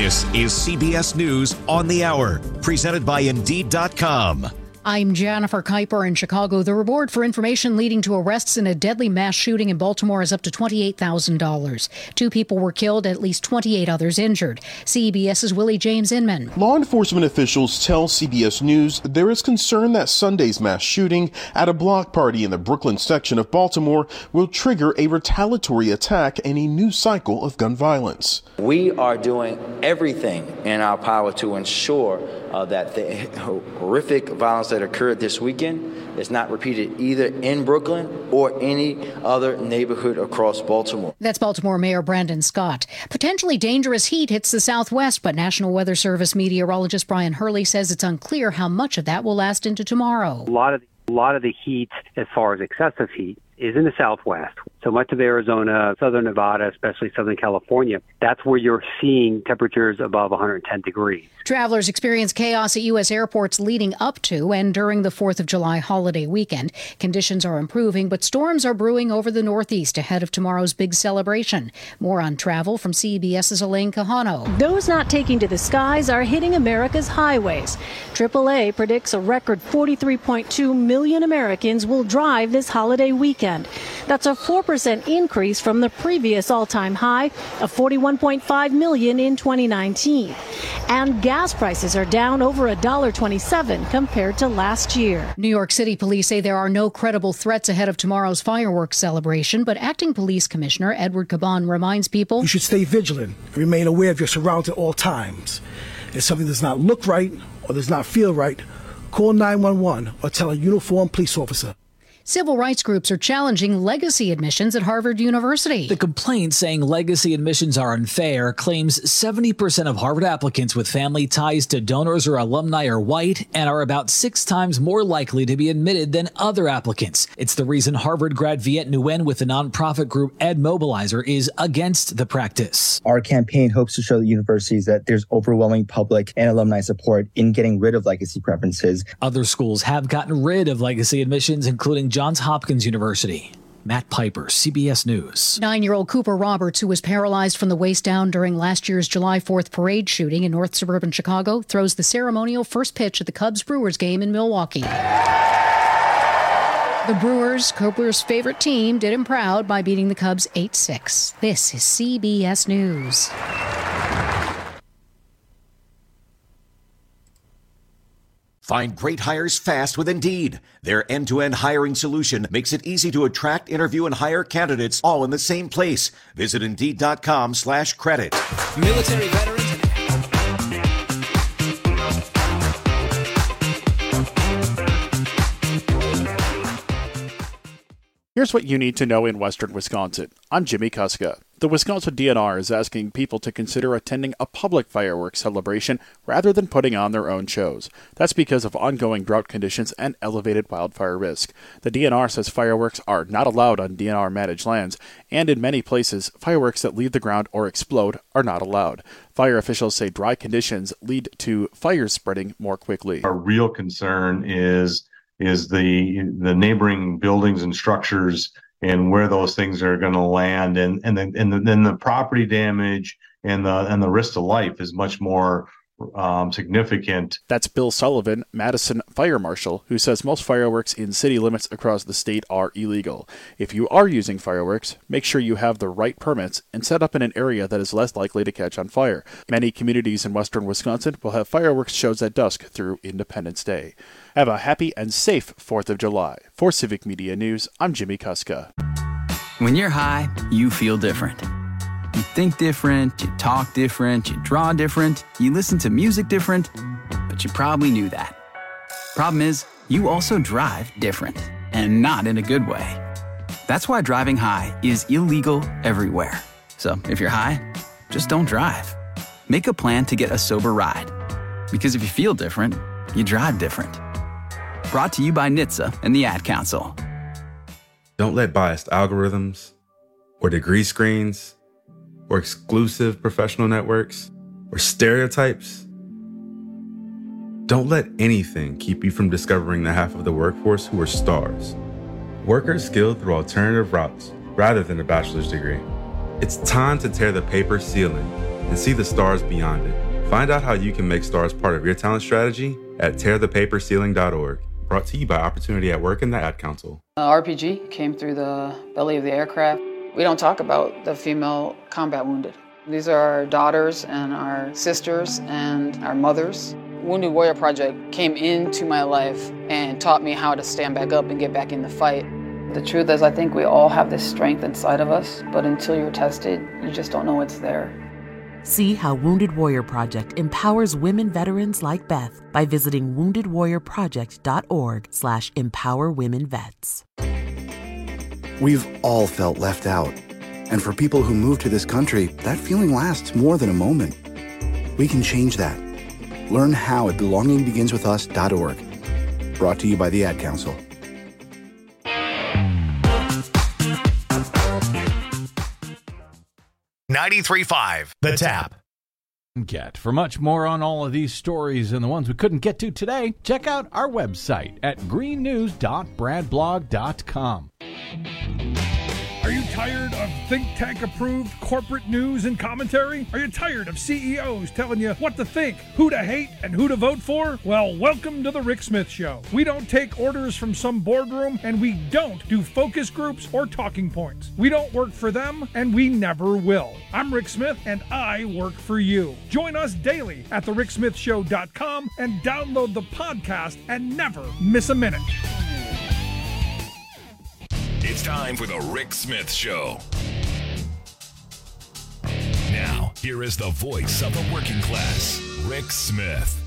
This is CBS News on the Hour, presented by Indeed.com. I'm Jennifer Kuiper in Chicago. The reward for information leading to arrests in a deadly mass shooting in Baltimore is up to $28,000. 2 people were killed, at least 28 others injured. CBS's Willie James Inman. Law enforcement officials tell CBS News there is concern that Sunday's mass shooting at a block party in the Brooklyn section of Baltimore will trigger a retaliatory attack and a new cycle of gun violence. We are doing everything in our power to ensure that the horrific violence that occurred this weekend is not repeated either in Brooklyn or any other neighborhood across Baltimore. That's Baltimore Mayor Brandon Scott. Potentially dangerous heat hits the Southwest, but National Weather Service meteorologist Brian Hurley says it's unclear how much of that will last into tomorrow. A lot of the heat, as far as excessive heat, is in the Southwest. So much of Arizona, southern Nevada, especially southern California, that's where you're seeing temperatures above 110 degrees. Travelers experience chaos at U.S. airports leading up to and during the 4th of July holiday weekend. Conditions are improving, but storms are brewing over the Northeast ahead of tomorrow's big celebration. More on travel from CBS's Elaine Quijano. Those not taking to the skies are hitting America's highways. AAA predicts a record 43.2 million Americans will drive this holiday weekend. That's a 4% increase from the previous all-time high of 41.5 million in 2019. And gas prices are down over $1.27 compared to last year. New York City police say there are no credible threats ahead of tomorrow's fireworks celebration, but acting police commissioner Edward Caban reminds people you should stay vigilant and remain aware of your surroundings at all times. If something does not look right or does not feel right, call 911 or tell a uniformed police officer. Civil rights groups are challenging legacy admissions at Harvard University. The complaint saying legacy admissions are unfair claims 70% of Harvard applicants with family ties to donors or alumni are white and are about 6 times more likely to be admitted than other applicants. It's the reason Harvard grad Viet Nguyen with the nonprofit group Ed Mobilizer is against the practice. Our campaign hopes to show the universities that there's overwhelming public and alumni support in getting rid of legacy preferences. Other schools have gotten rid of legacy admissions, including Johns Hopkins University. Matt Piper, CBS News. 9-year-old Cooper Roberts, who was paralyzed from the waist down during last year's July 4th parade shooting in north suburban Chicago, throws the ceremonial first pitch at the Cubs-Brewers game in Milwaukee. The Brewers, Cooper's favorite team, did him proud by beating the Cubs 8-6. This is CBS News. Find great hires fast with Indeed. Their end-to-end hiring solution makes it easy to attract, interview, and hire candidates all in the same place. Visit Indeed.com/credit. Military veterans. Here's what you need to know in western Wisconsin. I'm Jimmy Kuska. The Wisconsin DNR is asking people to consider attending a public fireworks celebration rather than putting on their own shows. That's because of ongoing drought conditions and elevated wildfire risk. The DNR says fireworks are not allowed on DNR-managed lands, and in many places, fireworks that leave the ground or explode are not allowed. Fire officials say dry conditions lead to fires spreading more quickly. Our real concern is the neighboring buildings and structures and where those things are going to land, and then the property damage and the risk to life is much more significant. That's Bill Sullivan, Madison Fire Marshal, who says most fireworks in city limits across the state are illegal. If you are using fireworks, make sure you have the right permits and set up in an area that is less likely to catch on fire. Many communities in western Wisconsin will have fireworks shows at dusk through Independence Day. Have a happy and safe 4th of July. For Civic Media News, I'm Jimmy Kuska. When you're high, you feel different. You think different, you talk different, you draw different, you listen to music different, but you probably knew that. Problem is, you also drive different, and not in a good way. That's why driving high is illegal everywhere. So if you're high, just don't drive. Make a plan to get a sober ride. Because if you feel different, you drive different. Brought to you by NHTSA and the Ad Council. Don't let biased algorithms or degree screens or exclusive professional networks or stereotypes. Don't let anything keep you from discovering the half of the workforce who are stars. Workers skilled through alternative routes rather than a bachelor's degree. It's time to tear the paper ceiling and see the stars beyond it. Find out how you can make stars part of your talent strategy at tearthepaperceiling.org. Brought to you by Opportunity at Work and the Ad Council. RPG came through the belly of the aircraft. We don't talk about the female combat wounded. These are our daughters and our sisters and our mothers. Wounded Warrior Project came into my life and taught me how to stand back up and get back in the fight. The truth is, I think we all have this strength inside of us, but until you're tested, you just don't know it's there. See how Wounded Warrior Project empowers women veterans like Beth by visiting woundedwarriorproject.org/empowerwomenvets. We've all felt left out. And for people who move to this country, that feeling lasts more than a moment. We can change that. Learn how at belongingbeginswithus.org. Brought to you by the Ad Council. .93.5 The Tap. For much more on all of these stories and the ones we couldn't get to today, check out our website at greennews.bradblog.com. Are you tired of think tank approved corporate news and commentary? Are you tired of CEOs telling you what to think, who to hate, and who to vote for? Well, welcome to the Rick Smith Show. We don't take orders from some boardroom, and we don't do focus groups or talking points. We don't work for them, and we never will. I'm Rick Smith, and I work for you. Join us daily at thericksmithshow.com and download the podcast and never miss a minute. It's time for the Rick Smith Show. Now, here is the voice of the working class, Rick Smith.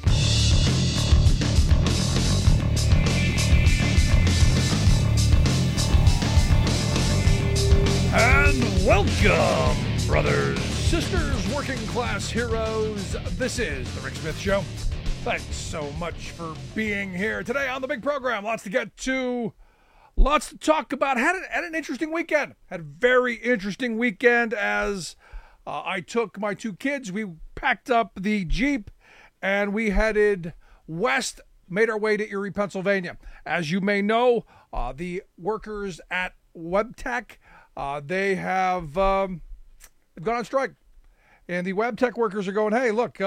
And welcome, brothers, sisters, working class heroes. This is the Rick Smith Show. Thanks so much for being here today on the big program. Lots to get to. Lots to talk about. Had an interesting weekend. Had a very interesting weekend as I took my two kids. We packed up the Jeep and we headed west, made our way to Erie, Pennsylvania. As you may know, the workers at WebTech, they have gone on strike. And the WebTech workers are going, hey, look,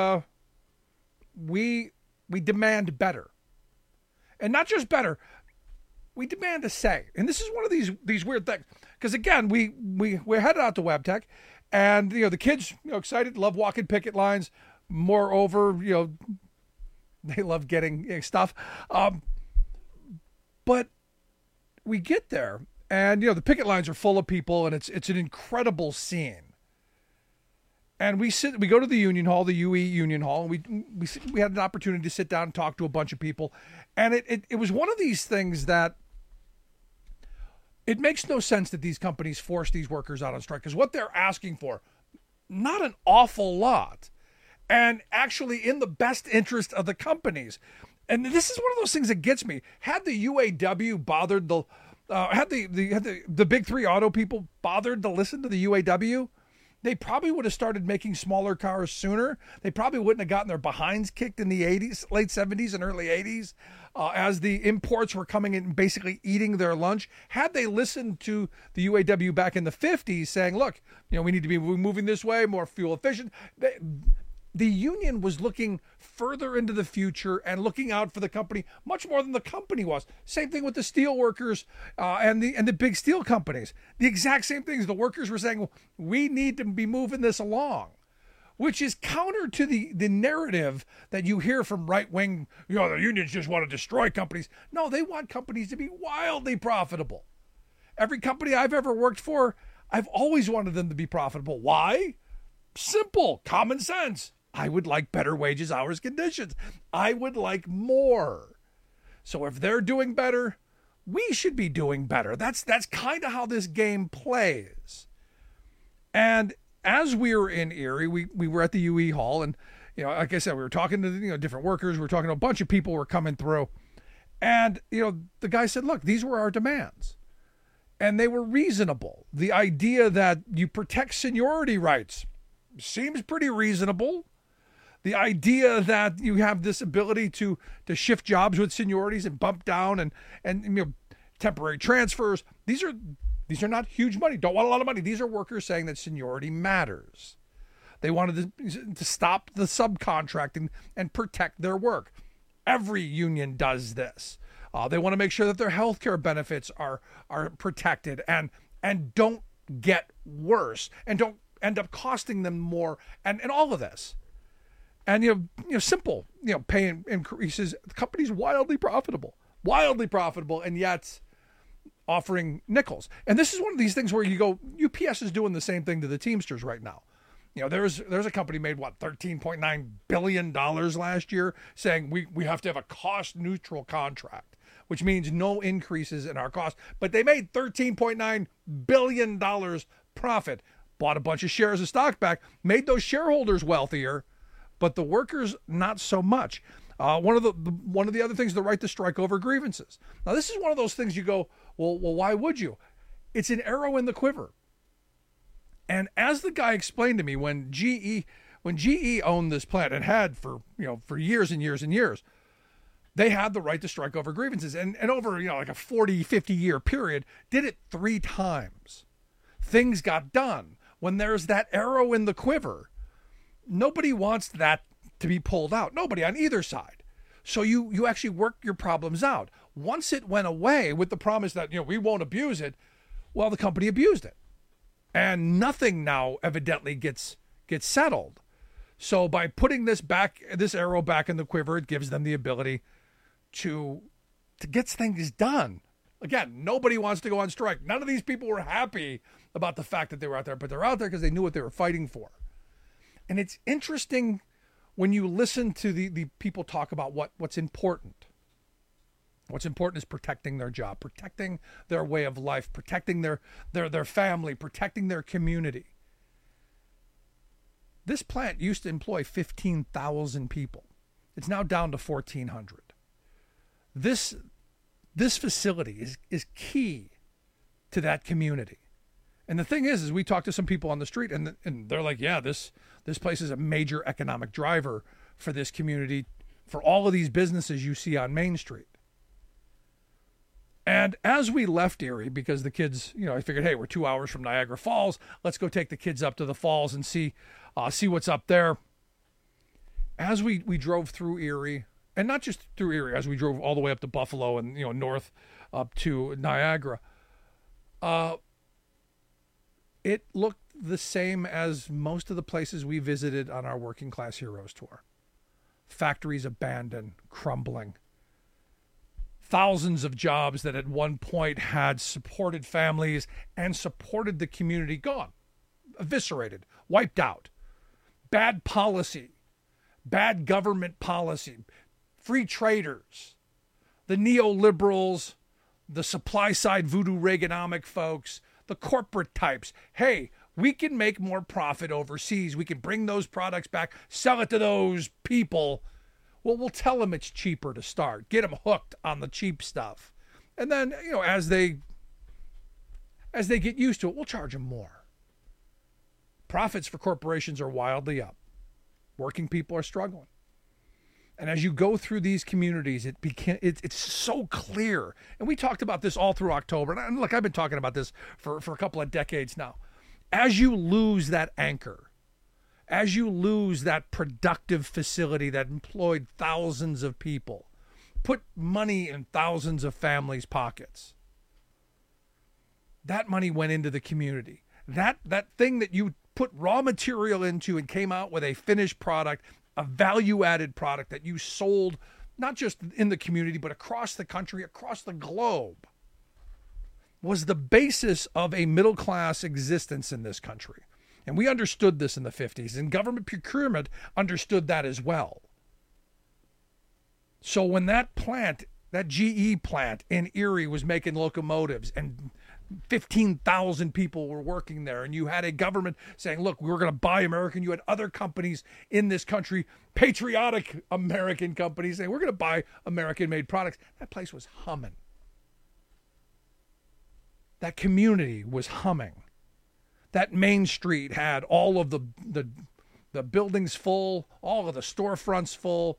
we demand better. And not just better, we demand a say. And this is one of these weird things. Because again, we're headed out to WebTech, and the kids excited, love walking picket lines. Moreover, they love getting stuff. But we get there, and the picket lines are full of people, and it's an incredible scene. And we go to the Union Hall, the UE Union Hall, and we had an opportunity to sit down and talk to a bunch of people. And it was one of these things that it makes no sense that these companies force these workers out on strike, because what they're asking for, not an awful lot, and actually in the best interest of the companies. And this is one of those things that gets me. Had the UAW bothered had the big three auto people bothered to listen to the UAW, they probably would have started making smaller cars sooner. They probably wouldn't have gotten their behinds kicked in the 80s, late 70s and early 80s, as the imports were coming in and basically eating their lunch. Had they listened to the UAW back in the 50s saying, look, we need to be moving this way, more fuel efficient. The union was looking further into the future and looking out for the company much more than the company was. Same thing with the steel workers and the big steel companies. The exact same things. The workers were saying, well, we need to be moving this along, which is counter to the narrative that you hear from right-wing, the unions just want to destroy companies. No, they want companies to be wildly profitable. Every company I've ever worked for, I've always wanted them to be profitable. Why? Simple, common sense. I would like better wages, hours, conditions. I would like more. So if they're doing better, we should be doing better. That's kind of how this game plays. And as we were in Erie, we were at the UE Hall, and like I said, we were talking to different workers. We were talking to a bunch of people who were coming through, and the guy said, "Look, these were our demands, and they were reasonable. The idea that you protect seniority rights seems pretty reasonable. The idea that you have this ability to shift jobs with seniorities and bump down and temporary transfers, these are not huge money. Don't want a lot of money. These are workers saying that seniority matters. They wanted to stop the subcontracting and protect their work. Every union does this. They want to make sure that their health care benefits are protected and don't get worse and don't end up costing them more and all of this. And simple pay increases. The company's wildly profitable, and yet offering nickels. And this is one of these things where you go, UPS is doing the same thing to the Teamsters right now. There's a company made $13.9 billion last year, saying we have to have a cost neutral contract, which means no increases in our cost. But they made $13.9 billion profit, bought a bunch of shares of stock back, made those shareholders wealthier, but the workers not so much. One of the other things, the right to strike over grievances. Now, this is one of those things you go, well, why would you? It's an arrow in the quiver. And as the guy explained to me, when GE owned this plant and had for years and years and years, they had the right to strike over grievances. And over, like a 40, 50 year period, did it 3 times. Things got done. When there's that arrow in the quiver, nobody wants that to be pulled out. Nobody on either side. So you actually work your problems out. Once it went away with the promise that, we won't abuse it, well, the company abused it. And nothing now evidently gets settled. So by putting this arrow back in the quiver, it gives them the ability to get things done. Again, nobody wants to go on strike. None of these people were happy about the fact that they were out there, but they're out there because they knew what they were fighting for. And it's interesting when you listen to the people talk about what's important. What's important is protecting their job, protecting their way of life, protecting their family, protecting their community. This plant used to employ 15,000 people. It's now down to 1,400. This facility is key to that community. And the thing is we talked to some people on the street and they're like, yeah, this place is a major economic driver for this community, for all of these businesses you see on Main Street. And as we left Erie, because the kids, I figured, hey, we're 2 hours from Niagara Falls. Let's go take the kids up to the falls and see what's up there. As we drove through Erie, and not just through Erie, as we drove all the way up to Buffalo and north up to Niagara, it looked the same as most of the places we visited on our Working Class Heroes tour. Factories abandoned, crumbling. Thousands of jobs that at one point had supported families and supported the community gone, eviscerated, wiped out. Bad policy, bad government policy, free traders, the neoliberals, the supply side voodoo Reaganomic folks, the corporate types. Hey, we can make more profit overseas. We can bring those products back, sell it to those people. Well, we'll tell them it's cheaper to start. Get them hooked on the cheap stuff. And then, as they get used to it, we'll charge them more. Profits for corporations are wildly up. Working people are struggling. And as you go through these communities, it's so clear. And we talked about this all through October. And look, I've been talking about this for a couple of decades now. As you lose that anchor, as you lose that productive facility that employed thousands of people, put money in thousands of families' pockets, that money went into the community. That thing that you put raw material into and came out with a finished product, a value-added product that you sold not just in the community, but across the country, across the globe, was the basis of a middle-class existence in this country. And we understood this in the 50s, and government procurement understood that as well. So when that plant, that GE plant in Erie was making locomotives and 15,000 people were working there, and you had a government saying, look, we're going to buy American. You had other companies in this country, patriotic American companies, saying, we're going to buy American-made products. That place was humming. That community was humming. That Main Street had all of the buildings full, all of the storefronts full,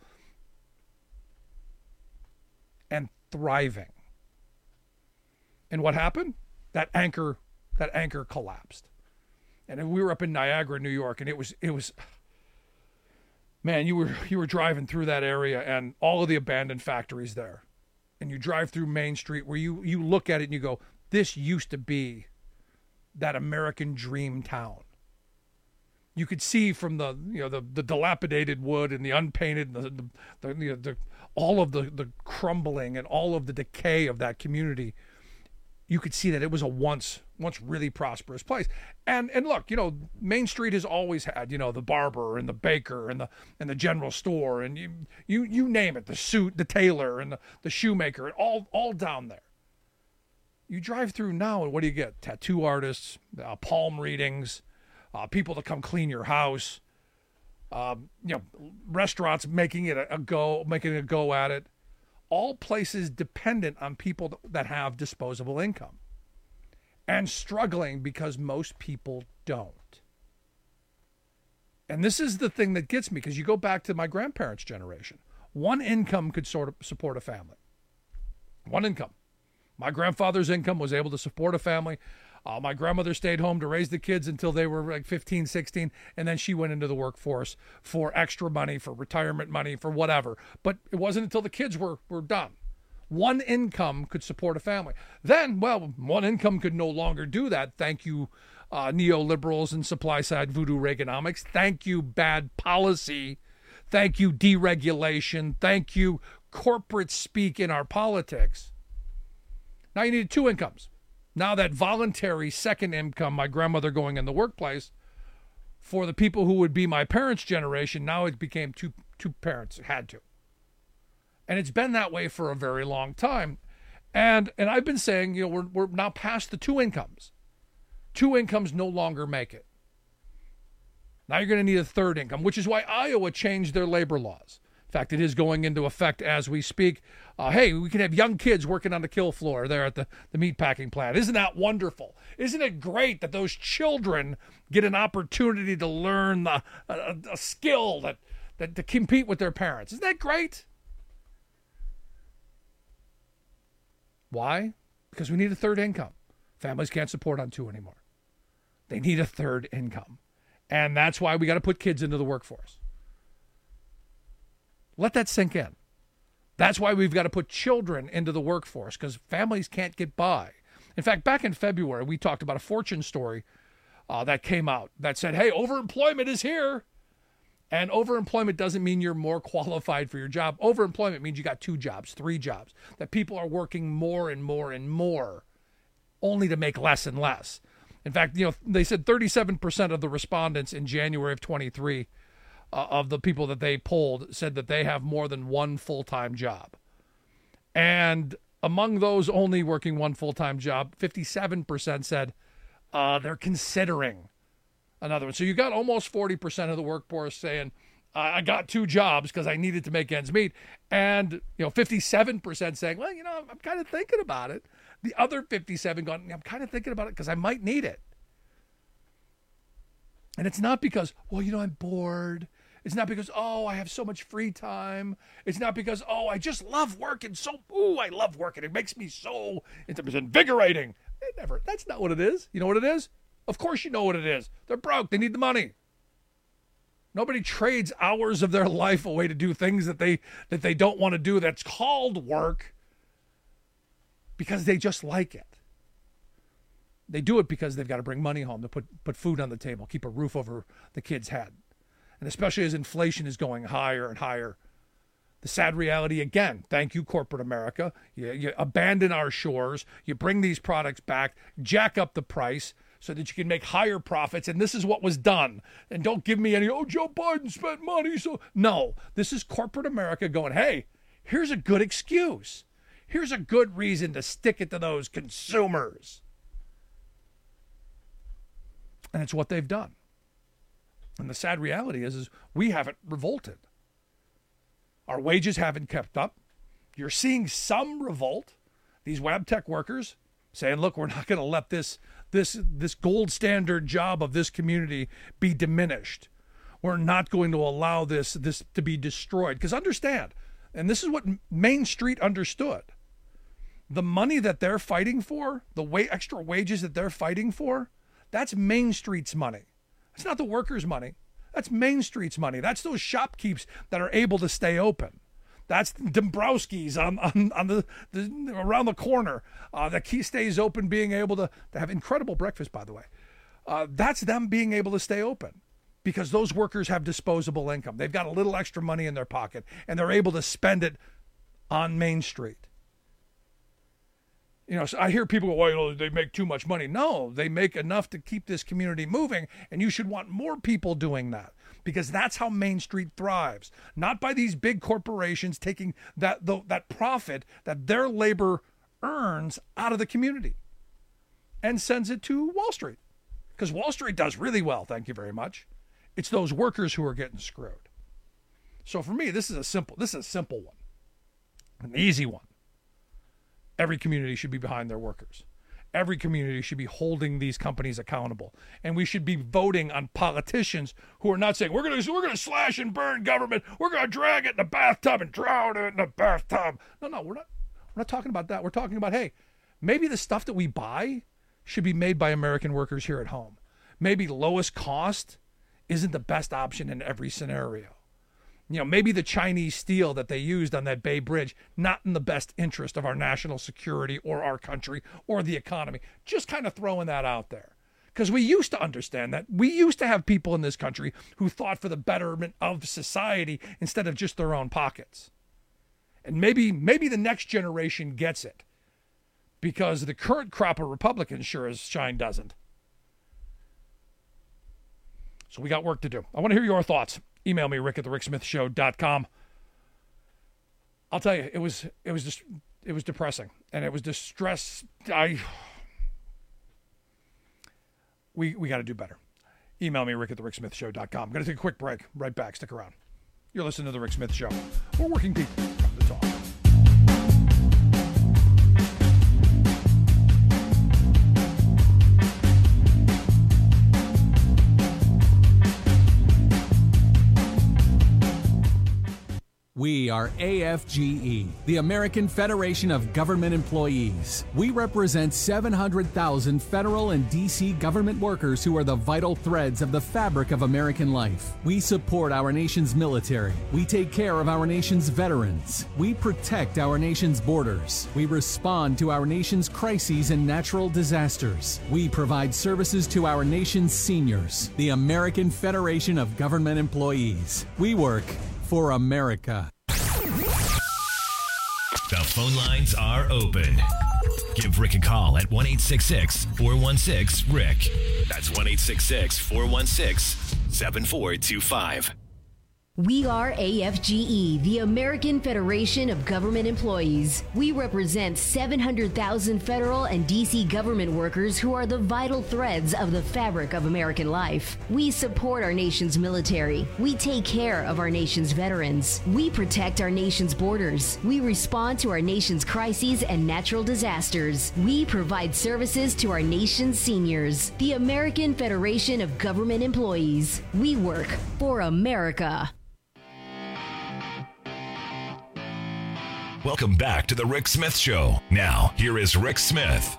and thriving. And what happened? That anchor collapsed. And we were up in Niagara, New York, and it was, man, you were driving through that area and all of the abandoned factories there. And you drive through Main Street where you look at it and you go, this used to be that American dream town. You could see from the dilapidated wood and the unpainted, the all of the crumbling and all of the decay of that community. You could see that it was a once really prosperous place. And look, Main Street has always had, the barber and the baker and the general store and you name it, the tailor and the shoemaker, all down there. You drive through now and what do you get? Tattoo artists, palm readings, people to come clean your house, restaurants making a go at it. All places dependent on people that have disposable income and struggling because most people don't. And this is the thing that gets me, because you go back to my grandparents' generation. One income could sort of support a family. One income. My grandfather's income was able to support a family. My grandmother stayed home to raise the kids until they were like 15, 16, and then she went into the workforce for extra money, for retirement money, for whatever. But it wasn't until the kids were done. One income could support a family. Then, one income could no longer do that. Thank you, neoliberals and supply-side voodoo Reaganomics. Thank you, bad policy. Thank you, deregulation. Thank you, corporate speak in our politics. Now you need two incomes. Now that voluntary second income, my grandmother going in the workplace, for the people who would be my parents' generation, now it became two parents had to. And it's been that way for a very long time. And I've been saying, we're now past the two incomes. Two incomes no longer make it. Now you're going to need a third income, which is why Iowa changed their labor laws. In fact, it is going into effect as we speak. Hey, we can have young kids working on the kill floor there at the meatpacking plant. Isn't that wonderful? Isn't it great that those children get an opportunity to learn a skill that to compete with their parents? Isn't that great? Why? Because we need a third income. Families can't support on two anymore. They need a third income. And that's why we got to put kids into the workforce. Let that sink in. That's why we've got to put children into the workforce, because families can't get by. In fact, back in February, we talked about a Fortune story that came out that said, hey, overemployment is here. And overemployment doesn't mean you're more qualified for your job. Overemployment means you got 2 jobs, 3 jobs, that people are working more and more and more only to make less and less. In fact, they said 37% of the respondents in January of 23 of the people that they polled said that they have more than one full-time job. And among those only working one full-time job, 57% said they're considering another one. So you got almost 40% of the workforce saying, I got 2 jobs because I needed to make ends meet. And 57% saying, well, I'm kind of thinking about it. The other 57 going, I'm kind of thinking about it because I might need it. And it's not because, I'm bored. It's not because, I have so much free time. It's not because, I just love working. I love working. It makes me so invigorating. That's not what it is. You know what it is? Of course you know what it is. They're broke. They need the money. Nobody trades hours of their life away to do things that they don't want to do. That's called work because they just like it. They do it because they've got to bring money home to put food on the table, keep a roof over the kid's head. And especially as inflation is going higher and higher, the sad reality, again, thank you, corporate America. You abandon our shores. You bring these products back, jack up the price so that you can make higher profits. And this is what was done. And don't give me any, Joe Biden spent money. So no, this is corporate America going, hey, here's a good excuse. Here's a good reason to stick it to those consumers. And it's what they've done. And the sad reality is we haven't revolted. Our wages haven't kept up. You're seeing some revolt. These web tech workers saying, look, we're not going to let this gold standard job of this community be diminished. We're not going to allow this to be destroyed. Because understand, and this is what Main Street understood, the money that they're fighting for, the extra wages that they're fighting for, That's Main Street's money. It's not the workers' money. That's Main Street's money. That's those shopkeepers that are able to stay open. That's Dombrowski's on the around the corner that stays open, being able to have incredible breakfast, by the way. That's them being able to stay open because those workers have disposable income. They've got a little extra money in their pocket, and they're able to spend it on Main Street. So I hear people go, well, they make too much money. No, they make enough to keep this community moving, and you should want more people doing that because that's how Main Street thrives. Not by these big corporations taking that profit that their labor earns out of the community and sends it to Wall Street. Because Wall Street does really well, thank you very much. It's those workers who are getting screwed. So for me, this is a simple one, an easy one. Every community should be behind their workers. Every community should be holding these companies accountable. And we should be voting on politicians who are not saying, we're going to slash and burn government. We're going to drag it in the bathtub and drown it in the bathtub. No, we're not talking about that. We're talking about, hey, maybe the stuff that we buy should be made by American workers here at home. Maybe lowest cost isn't the best option in every scenario. Maybe the Chinese steel that they used on that Bay Bridge, not in the best interest of our national security or our country or the economy. Just kind of throwing that out there. Because we used to understand that. We used to have people in this country who thought for the betterment of society instead of just their own pockets. And maybe the next generation gets it. Because the current crop of Republicans sure as shine doesn't. So we got work to do. I want to hear your thoughts. Email me, rick@thericksmithshow.com. I'll tell you, it was depressing, and it was distress. We got to do better. Email me, rick@thericksmithshow.com. I'm going to take a quick break. Right back. Stick around. You're listening to The Rick Smith Show. We're working people come to talk. We are AFGE, the American Federation of Government Employees. We represent 700,000 federal and D.C. government workers who are the vital threads of the fabric of American life. We support our nation's military. We take care of our nation's veterans. We protect our nation's borders. We respond to our nation's crises and natural disasters. We provide services to our nation's seniors. The American Federation of Government Employees. We work for America. The phone lines are open. Give Rick a call at 1-866-416-RICK. That's 1-866-416-7425. We are AFGE, the American Federation of Government Employees. We represent 700,000 federal and D.C. government workers who are the vital threads of the fabric of American life. We support our nation's military. We take care of our nation's veterans. We protect our nation's borders. We respond to our nation's crises and natural disasters. We provide services to our nation's seniors. The American Federation of Government Employees. We work for America. Welcome back to The Rick Smith Show. Now, here is Rick Smith.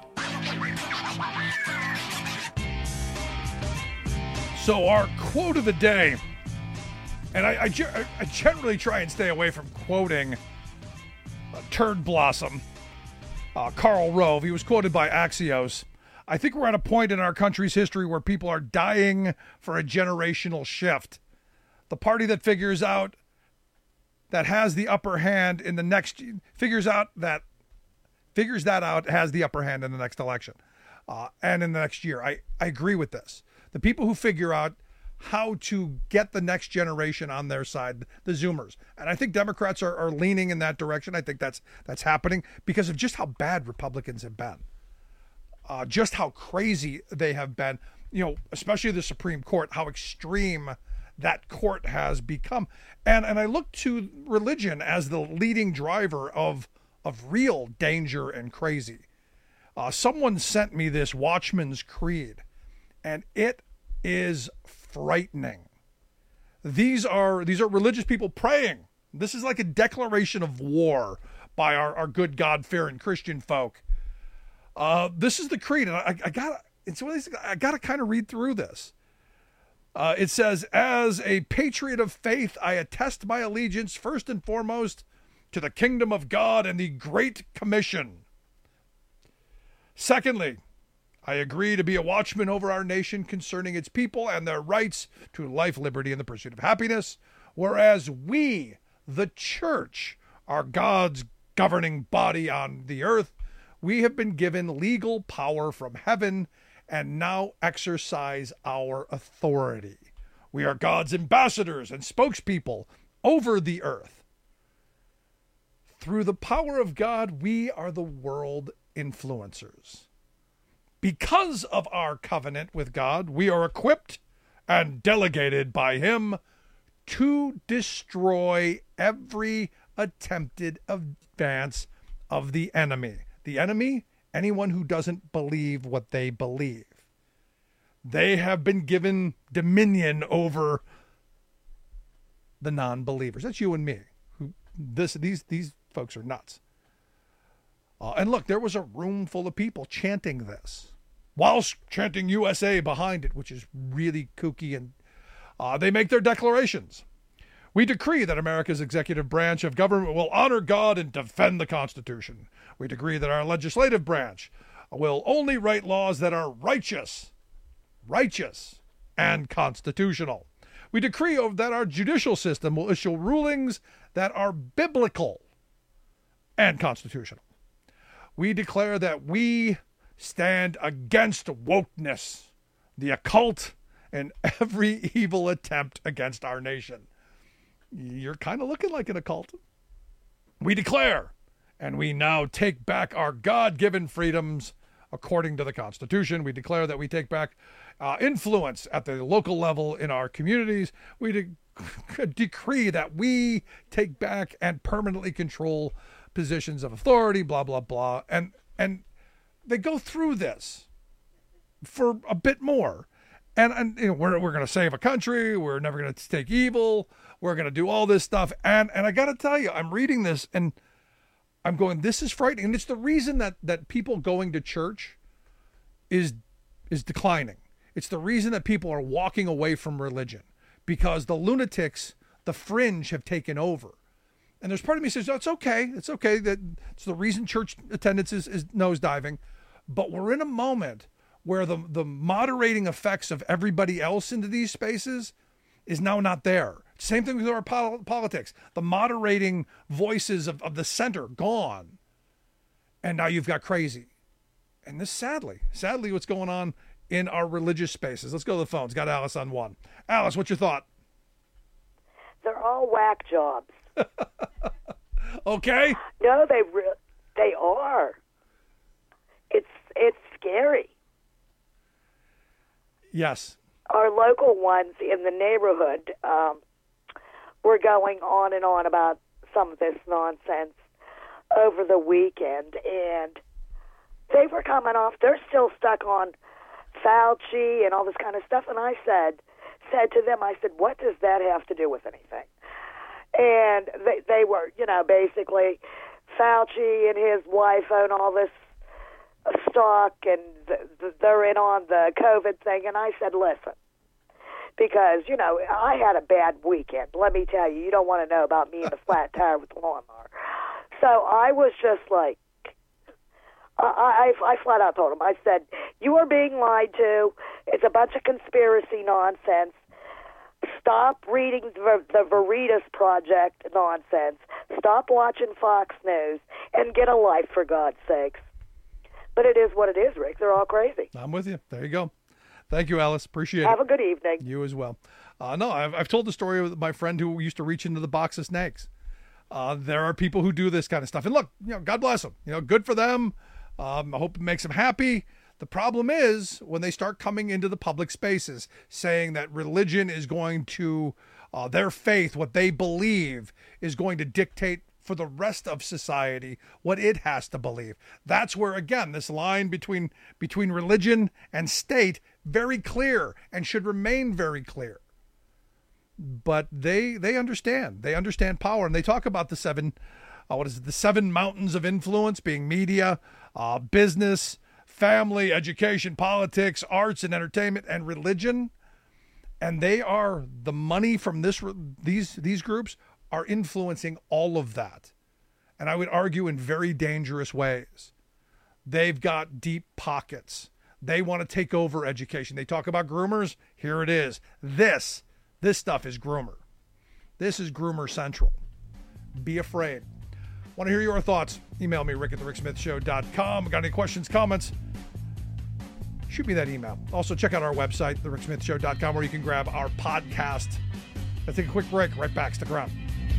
So our quote of the day, and I generally try and stay away from quoting Turd Blossom, Karl Rove. He was quoted by Axios. I think we're at a point in our country's history where people are dying for a generational shift. The party that figures that has the upper hand in the next, figures that out has the upper hand in the next election and in the next year. I agree with this. The people who figure out how to get the next generation on their side, the Zoomers. And I think Democrats are leaning in that direction. I think that's happening because of just how bad Republicans have been. Just how crazy they have been, especially the Supreme Court, how extreme that court has become. And I look to religion as the leading driver of real danger and crazy. Someone sent me this Watchman's Creed, and it is frightening. These are religious people praying. This is like a declaration of war by our good God-fearing Christian folk. This is the creed, and it's one of these, I got to kind of read through this. It says, as a patriot of faith, I attest my allegiance first and foremost to the kingdom of God and the Great Commission. Secondly, I agree to be a watchman over our nation concerning its people and their rights to life, liberty, and the pursuit of happiness, whereas we, the church, are God's governing body on the earth. We have been given legal power from heaven and now exercise our authority. We are God's ambassadors and spokespeople over the earth. Through the power of God, we are the world influencers. Because of our covenant with God, we are equipped and delegated by Him to destroy every attempted advance of the enemy. The enemy, anyone who doesn't believe what they believe. They have been given dominion over the non-believers. That's you and me. These folks are nuts. And look, there was a room full of people chanting this, whilst chanting USA behind it, which is really kooky. And they make their declarations. We decree that America's executive branch of government will honor God and defend the Constitution. We decree that our legislative branch will only write laws that are righteous, and constitutional. We decree that our judicial system will issue rulings that are biblical and constitutional. We declare that we stand against wokeness, the occult, and every evil attempt against our nation. You're kind of looking like an occult. We declare, and we now take back our God-given freedoms according to the Constitution. We declare that we take back influence at the local level in our communities. We decree that we take back and permanently control positions of authority, blah, blah, blah. And they go through this for a bit more. And you know, we're going to save a country. We're never going to take evil. We're going to do all this stuff. And I got to tell you, I'm reading this and I'm going, this is frightening. And it's the reason that people going to church is declining. It's the reason that people are walking away from religion, because the lunatics, the fringe, have taken over. And there's part of me says, oh, it's okay. It's okay. That it's the reason church attendance is nosediving. But we're in a moment where the moderating effects of everybody else into these spaces is now not there. Same thing with our politics. The moderating voices of the center gone. And now you've got crazy. And this sadly what's going on in our religious spaces. Let's go to the phones. Got Alice on one. Alice, what's your thought? They're all whack jobs. Okay. No, they are. It's scary. Yes. Our local ones in the neighborhood were going on and on about some of this nonsense over the weekend, and they were coming off. They're still stuck on Fauci and all this kind of stuff. And I said to them, I said, what does that have to do with anything? And they were, basically Fauci and his wife own all this stock, and they're in on the COVID thing. And I said, listen, because, I had a bad weekend. Let me tell you, you don't want to know about me in the flat tire with the lawnmower. So I was just like, I flat out told him, I said, you are being lied to. It's a bunch of conspiracy nonsense. Stop reading the Veritas Project nonsense. Stop watching Fox News and get a life, for God's sakes. But it is what it is, Rick. They're all crazy. I'm with you. There you go. Thank you, Alice. Appreciate it. Have a good evening. You as well. No, I've told the story of my friend who used to reach into the box of snakes. There are people who do this kind of stuff. And look, God bless them. Good for them. I hope it makes them happy. The problem is when they start coming into the public spaces saying that religion is going to, their faith, what they believe, is going to dictate for the rest of society what it has to believe. That's where, again, this line between religion and state, very clear and should remain very clear. But they understand. They understand power. And they talk about the seven mountains of influence being media, business, family, education, politics, arts and entertainment, and religion. And the money from these groups are influencing all of that. And I would argue in very dangerous ways. They've got deep pockets. They want to take over education. They talk about groomers. Here it is. This stuff is groomer. This is Groomer Central. Be afraid. Want to hear your thoughts? Email me, rick@thericksmithshow.com. Got any questions, comments? Shoot me that email. Also, check out our website, thericksmithshow.com, where you can grab our podcast. Let's take a quick break. Right back. Stick around.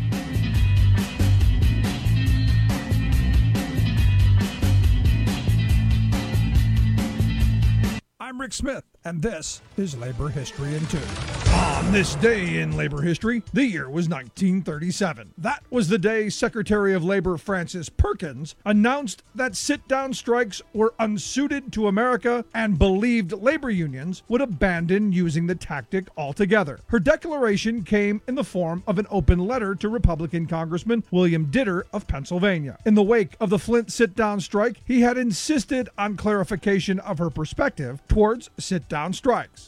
I'm Rick Smith, and this is Labor History in 2. On this day in labor history, the year was 1937. That was the day Secretary of Labor Frances Perkins announced that sit-down strikes were unsuited to America and believed labor unions would abandon using the tactic altogether. Her declaration came in the form of an open letter to Republican Congressman William Ditter of Pennsylvania. In the wake of the Flint sit-down strike, he had insisted on clarification of her perspective towards sit-down strikes.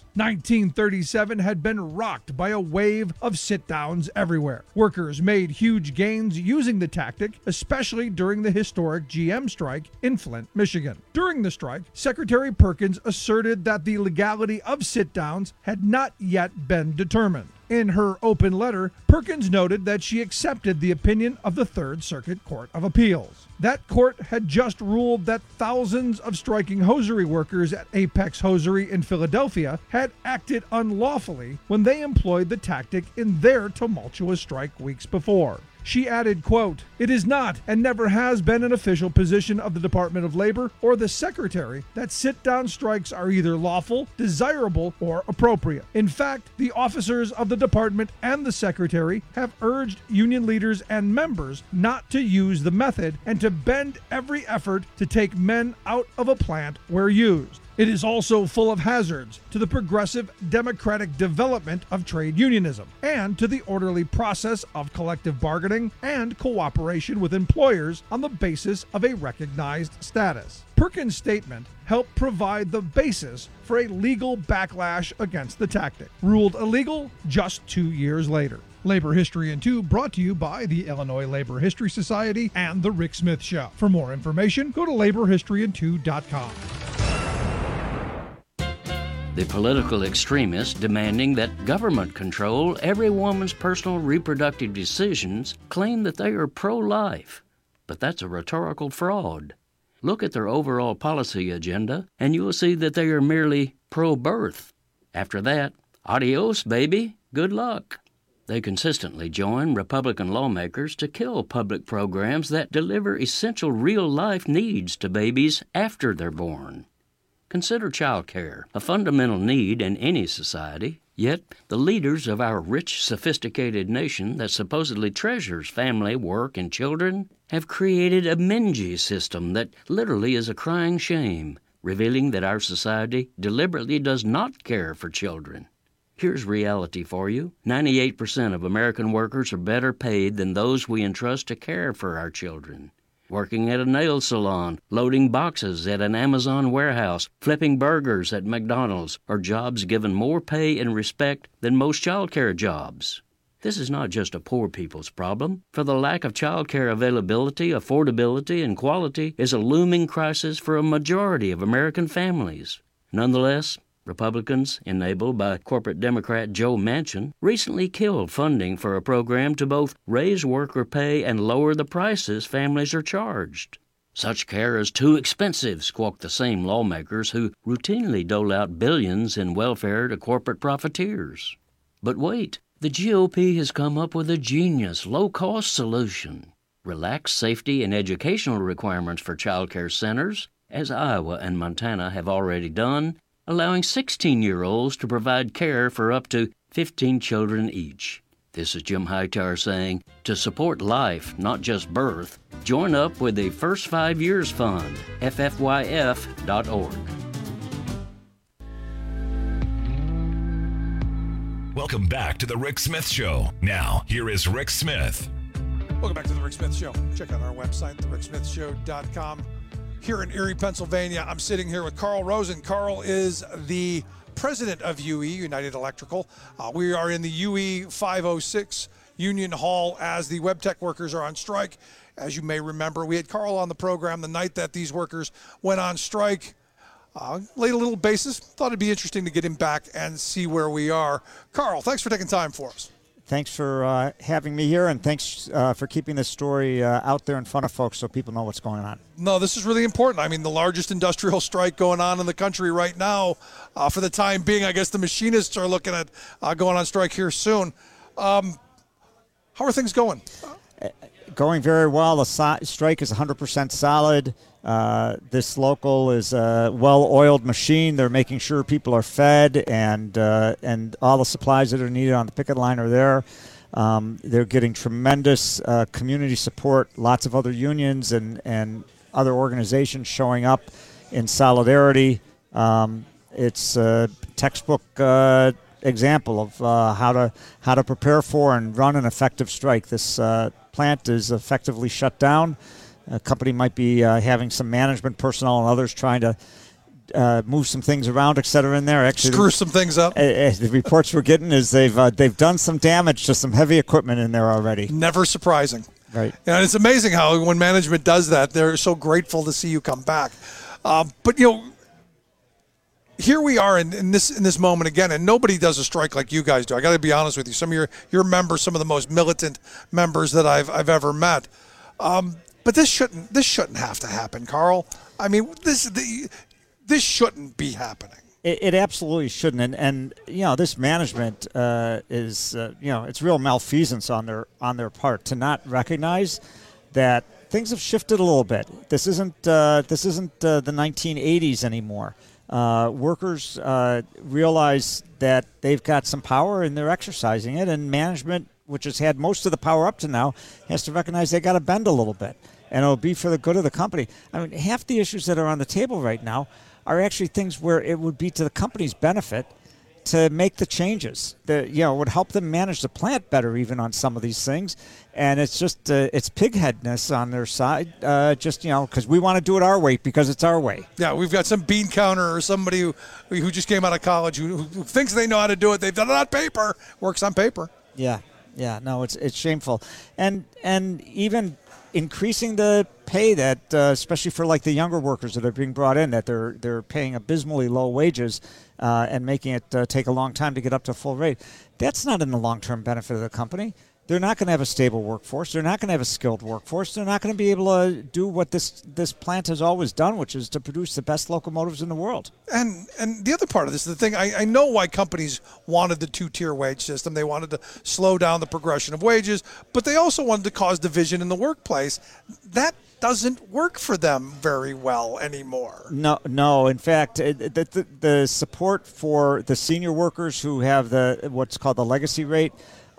1937 had been rocked by a wave of sit-downs everywhere. Workers made huge gains using the tactic, especially during the historic GM strike in Flint, Michigan. During the strike, Secretary Perkins asserted that the legality of sit-downs had not yet been determined. In her open letter, Perkins noted that she accepted the opinion of the Third Circuit Court of Appeals. That court had just ruled that thousands of striking hosiery workers at Apex Hosiery in Philadelphia had acted unlawfully when they employed the tactic in their tumultuous strike weeks before. She added, quote, "It is not and never has been an official position of the Department of Labor or the Secretary that sit-down strikes are either lawful, desirable, or appropriate. In fact, the officers of the Department and the Secretary have urged union leaders and members not to use the method and to bend every effort to take men out of a plant where used. It is also full of hazards to the progressive democratic development of trade unionism and to the orderly process of collective bargaining and cooperation with employers on the basis of a recognized status." Perkins' statement helped provide the basis for a legal backlash against the tactic, ruled illegal just 2 years later. Labor History in 2 brought to you by the Illinois Labor History Society and The Rick Smith Show. For more information, go to laborhistoryin2.com. The political extremists demanding that government control every woman's personal reproductive decisions claim that they are pro-life. But that's a rhetorical fraud. Look at their overall policy agenda, and you will see that they are merely pro-birth. After that, adios, baby, good luck. They consistently join Republican lawmakers to kill public programs that deliver essential real-life needs to babies after they're born. Consider child care, a fundamental need in any society. Yet, the leaders of our rich, sophisticated nation that supposedly treasures family, work, and children have created a Menji system that literally is a crying shame, revealing that our society deliberately does not care for children. Here's reality for you. 98% of American workers are better paid than those we entrust to care for our children. Working at a nail salon, loading boxes at an Amazon warehouse, flipping burgers at McDonald's are jobs given more pay and respect than most child care jobs. This is not just a poor people's problem, for the lack of child care availability, affordability, and quality is a looming crisis for a majority of American families. Nonetheless, Republicans, enabled by corporate Democrat Joe Manchin, recently killed funding for a program to both raise worker pay and lower the prices families are charged. Such care is too expensive, squawk the same lawmakers who routinely dole out billions in welfare to corporate profiteers. But wait, the GOP has come up with a genius, low-cost solution. Relax safety and educational requirements for child care centers, as Iowa and Montana have already done, allowing 16-year-olds to provide care for up to 15 children each. This is Jim Hightower saying, to support life, not just birth, join up with the First 5 Years Fund, ffyf.org. Welcome back to The Rick Smith Show. Now, here is Rick Smith. Welcome back to The Rick Smith Show. Check out our website, thericksmithshow.com. here in Erie, Pennsylvania. I'm sitting here with Carl Rosen. Carl is the president of UE, United Electrical. We are in the UE 506 Union Hall as the WebTech workers are on strike. As you may remember, we had Carl on the program the night that these workers went on strike. Laid a little basis. Thought it'd be interesting to get him back and see where we are. Carl, thanks for taking time for us. Thanks for having me here, and thanks for keeping this story out there in front of folks so people know what's going on. No, this is really important. I mean, the largest industrial strike going on in the country right now. For the time being, I guess the machinists are looking at going on strike here soon. How are things going? Going very well. The strike is 100% solid. This local is a well-oiled machine. They're making sure people are fed, and all the supplies that are needed on the picket line are there. They're getting tremendous community support. Lots of other unions and other organizations showing up in solidarity. It's a textbook example of how to prepare for and run an effective strike. This plant is effectively shut down. A company might be having some management personnel and others trying to move some things around, et cetera, in there. Actually, screw some things up. The reports we're getting is they've done some damage to some heavy equipment in there already. Never surprising. Right. And it's amazing how when management does that, they're so grateful to see you come back. But here we are in this moment again, and nobody does a strike like you guys do. I got to be honest with you. Some of your members, some of the most militant members that I've ever met. But this shouldn't have to happen, Carl. I mean, this shouldn't be happening. It absolutely shouldn't, and this management is it's real malfeasance on their part to not recognize that things have shifted a little bit. This isn't the 1980s anymore. Workers realize that they've got some power and they're exercising it, and management, which has had most of the power up to now, has to recognize they got to bend a little bit, and it'll be for the good of the company. I mean, half the issues that are on the table right now are actually things where it would be to the company's benefit to make the changes. That would help them manage the plant better, even on some of these things. And it's just it's pigheadedness on their side, because we want to do it our way because it's our way. Yeah, we've got some bean counter or somebody who just came out of college who thinks they know how to do it. They've done it on paper. Works on paper. Yeah, no, it's shameful, and even increasing the pay that, especially for like the younger workers that are being brought in, that they're paying abysmally low wages and making it take a long time to get up to full rate. That's not in the long-term benefit of the company. They're not going to have a stable workforce. They're not going to have a skilled workforce. They're not going to be able to do what this plant has always done, which is to produce the best locomotives in the world. And the other part of this, the thing, I know why companies wanted the two-tier wage system. They wanted to slow down the progression of wages, but they also wanted to cause division in the workplace. That doesn't work for them very well anymore. No. In fact, the support for the senior workers who have what's called the legacy rate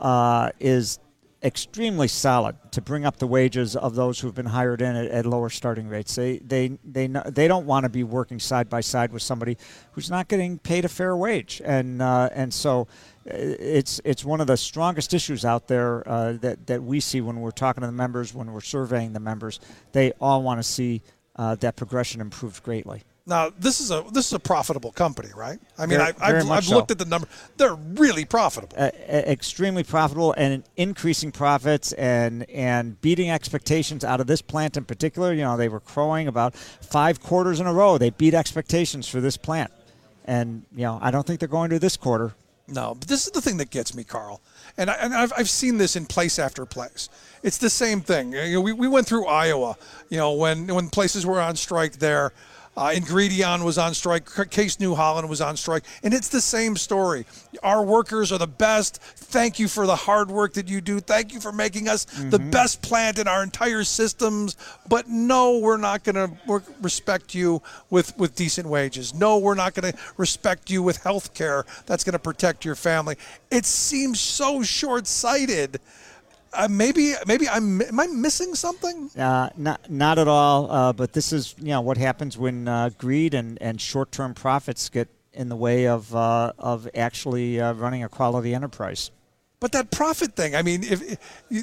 is extremely solid to bring up the wages of those who've been hired in at lower starting rates. They don't want to be working side by side with somebody who's not getting paid a fair wage, and so it's one of the strongest issues out there that we see when we're talking to the members, when we're surveying the members. They all want to see that progression improved greatly. Now, this is a profitable company, right? I mean, Very I've looked at the number. They're really profitable. Extremely profitable, and increasing profits and beating expectations out of this plant in particular. They were crowing about 5 quarters in a row. They beat expectations for this plant. And, I don't think they're going to this quarter. No, but this is the thing that gets me, Carl. And I've seen this in place after place. It's the same thing. We went through Iowa, when places were on strike there. Ingredion was on strike. Case New Holland was on strike. And it's the same story. Our workers are the best. Thank you for the hard work that you do. Thank you for making us the best plant in our entire systems. But no, we're not going to respect you with decent wages. No, we're not going to respect you with health care that's going to protect your family. It seems so short-sighted. Maybe am I missing something? Not at all. But this is what happens when greed and short-term profits get in the way of actually running a quality enterprise. But that profit thing, I mean, if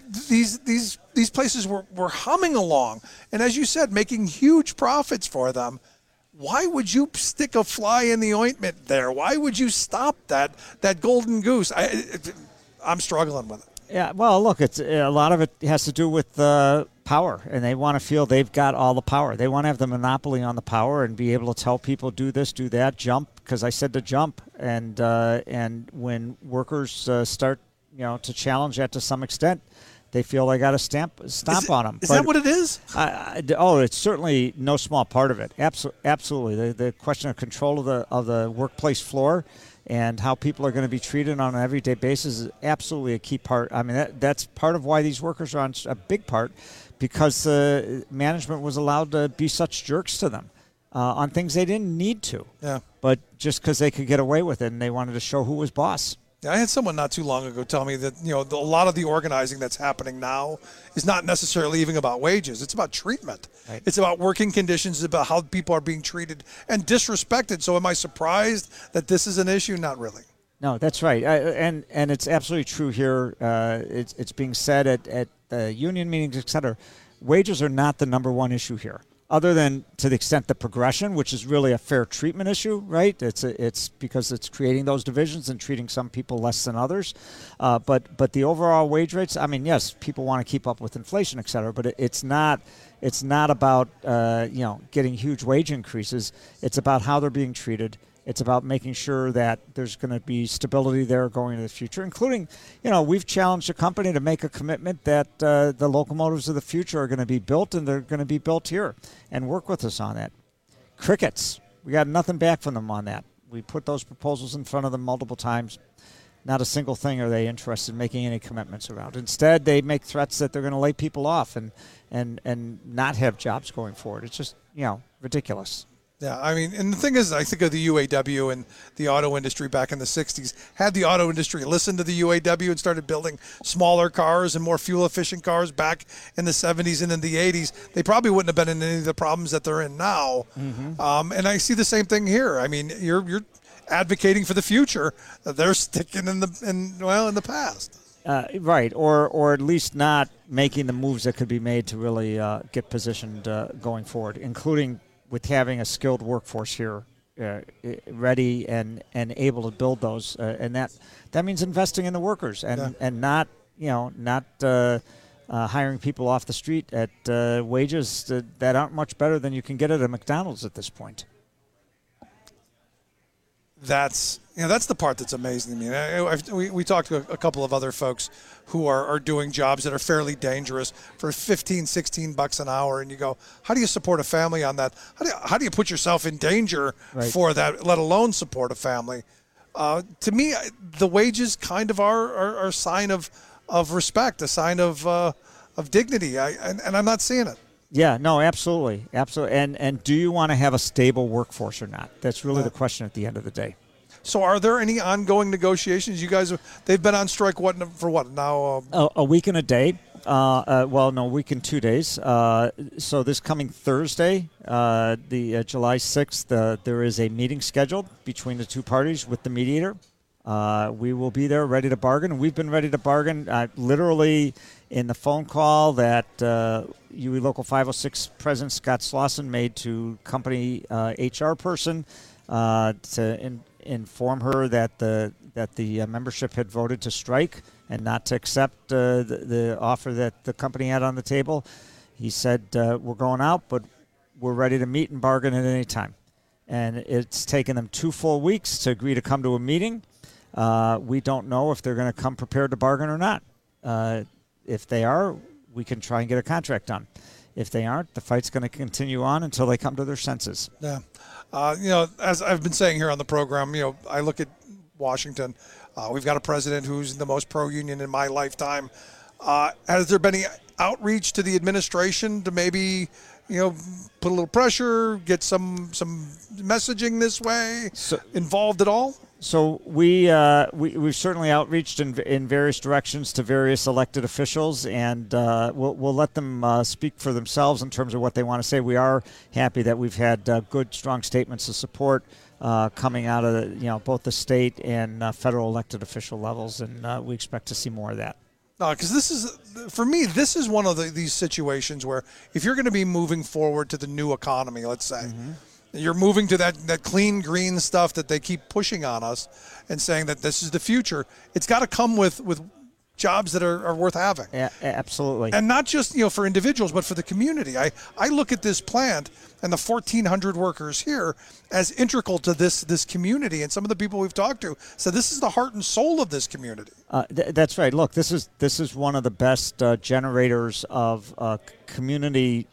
these places were humming along, and as you said, making huge profits for them, why would you stick a fly in the ointment there? Why would you stop that golden goose? I'm struggling with it. Yeah, well, look, it's a lot of it has to do with power, and they want to feel they've got all the power. They want to have the monopoly on the power and be able to tell people, do this, do that, jump, because I said to jump. And when workers start, to challenge that to some extent, they feel they got to stomp on them. Is that what it is? It's certainly no small part of it. Absolutely. The question of control of the workplace floor and how people are going to be treated on an everyday basis is absolutely a key part. I mean, that's part of why these workers are on a big part, because management was allowed to be such jerks to them on things they didn't need to. Yeah. But just because they could get away with it and they wanted to show who was boss. Yeah, I had someone not too long ago tell me that a lot of the organizing that's happening now is not necessarily even about wages. It's about treatment. Right. It's about working conditions. It's about how people are being treated and disrespected. So am I surprised that this is an issue? Not really. No, that's right. And it's absolutely true here. It's being said at union meetings, et cetera. Wages are not the number one issue here, other than to the extent the progression, which is really a fair treatment issue, right? It's because it's creating those divisions and treating some people less than others. But the overall wage rates, I mean, yes, people want to keep up with inflation, et cetera, but it's not about getting huge wage increases. It's about how they're being treated. It's about making sure that there's going to be stability there going into the future, including, we've challenged the company to make a commitment that the locomotives of the future are going to be built, and they're going to be built here, and work with us on that. Crickets, we got nothing back from them on that. We put those proposals in front of them multiple times. Not a single thing are they interested in making any commitments around. Instead, they make threats that they're going to lay people off and not have jobs going forward. It's just, ridiculous. Yeah, I mean, and the thing is, I think of the UAW and the auto industry back in the 60s. Had the auto industry listened to the UAW and started building smaller cars and more fuel-efficient cars back in the 70s and in the 80s, they probably wouldn't have been in any of the problems that they're in now. Mm-hmm. And I see the same thing here. I mean, you're advocating for the future. They're sticking in the past. Right, or at least not making the moves that could be made to really get positioned going forward, including with having a skilled workforce here ready and able to build those. And that means investing in the workers and not hiring people off the street at wages that aren't much better than you can get at a McDonald's at this point. That's the part that's amazing to me. We talked to a couple of other folks who are doing jobs that are fairly dangerous for $15-16 an hour, and you go, how do you support a family on that? How do you put yourself in danger for that, let alone support a family? To me, the wages kind of are a sign of respect, a sign of dignity, and I'm not seeing it. Yeah, no, absolutely. And do you want to have a stable workforce or not? That's really the question at the end of the day. So are there any ongoing negotiations? You guys, they've been on strike for what now? A week and a day. A week and 2 days. So this coming Thursday, the July 6th, there is a meeting scheduled between the two parties with the mediator. We will be there ready to bargain. We've been ready to bargain literally in the phone call that UE Local 506 President Scott Slauson made to company HR person to inform her that the membership had voted to strike and not to accept the offer that the company had on the table. He said, we're going out, but we're ready to meet and bargain at any time. And it's taken them 2 full weeks to agree to come to a meeting. We don't know if they're going to come prepared to bargain or not. If they are, we can try and get a contract done. If they aren't, the fight's going to continue on until they come to their senses. Yeah. As I've been saying here on the program, I look at Washington. We've got a president who's the most pro-union in my lifetime. Has there been any outreach to the administration to maybe, put a little pressure, get some messaging this way, involved at all? So we've certainly outreached in various directions to various elected officials, and we'll let them speak for themselves in terms of what they want to say. We are happy that we've had good, strong statements of support coming out of both the state and federal elected official levels, and we expect to see more of that. Because this is one of these situations where if you're going to be moving forward to the new economy, let's say, you're moving to that clean green stuff that they keep pushing on us and saying that this is the future, it's got to come with jobs that are worth having. Yeah, absolutely. And not just for individuals, but for the community. I look at this plant and the 1,400 workers here as integral to this community. And some of the people we've talked to said this is the heart and soul of this community. That's right. Look, this is one of the best generators of community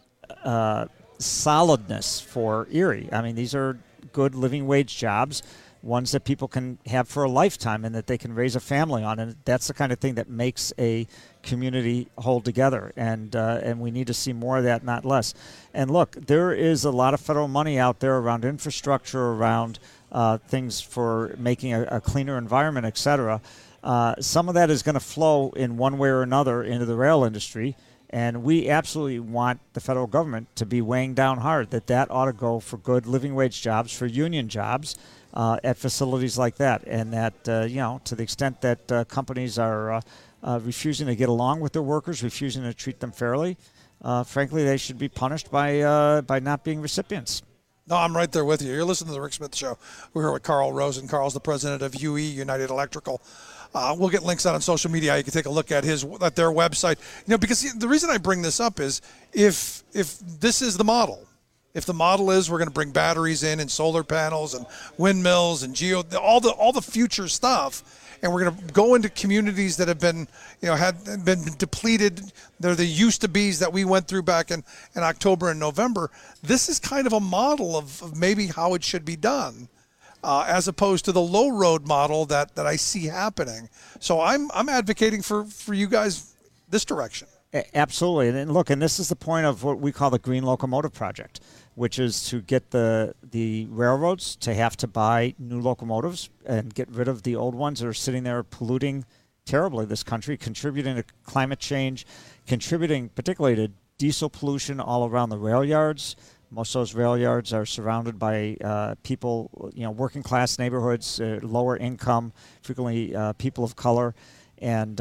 solidness for Erie. I mean, these are good living wage jobs, ones that people can have for a lifetime and that they can raise a family on. And that's the kind of thing that makes a community hold together. And we need to see more of that, not less. And look, there is a lot of federal money out there around infrastructure, around things for making a cleaner environment, et cetera. Some of that is going to flow in one way or another into the rail industry. And we absolutely want the federal government to be weighing down hard that ought to go for good living wage jobs, for union jobs at facilities like that. And that, to the extent that companies are refusing to get along with their workers, refusing to treat them fairly, frankly, they should be punished by not being recipients. No, I'm right there with you. You're listening to the Rick Smith Show. We're here with Carl Rosen. Carl's the president of UE, United Electrical. We'll get links out on social media. You can take a look at their website. Because the reason I bring this up is if this is the model, if the model is we're going to bring batteries in and solar panels and windmills and all the future stuff, and we're going to go into communities that have been been depleted. They're the used to be's that we went through back in October and November. This is kind of a model of maybe how it should be done. As opposed to the low road model that I see happening. So I'm advocating for you guys this direction. Absolutely. And look, and this is the point of what we call the Green Locomotive Project, which is to get the railroads to have to buy new locomotives and get rid of the old ones that are sitting there polluting terribly this country, contributing to climate change, contributing particularly to diesel pollution all around the rail yards. Most of those rail yards are surrounded by people, working class neighborhoods, lower income, frequently people of color, and